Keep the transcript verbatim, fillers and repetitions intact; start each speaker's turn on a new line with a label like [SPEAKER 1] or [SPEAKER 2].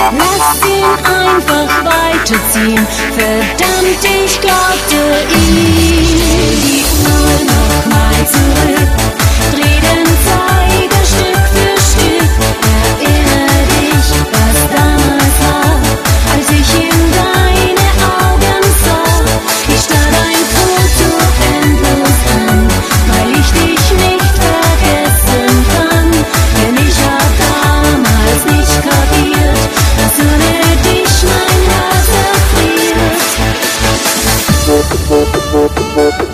[SPEAKER 1] Lass ihn einfach weiterziehen. Verdammt, ich glaubte ihm. Die Uhr noch mal zurück. Dreh den Zeiger Stück für Stück. Erinnere dich, was damals war, als ich in deine Augen sah. Ich starr dein Foto endlos an, weil ich dich nicht vergessen kann. Denn ich hab damals nicht kapiert, dass ohne dich mein Herz erfriert.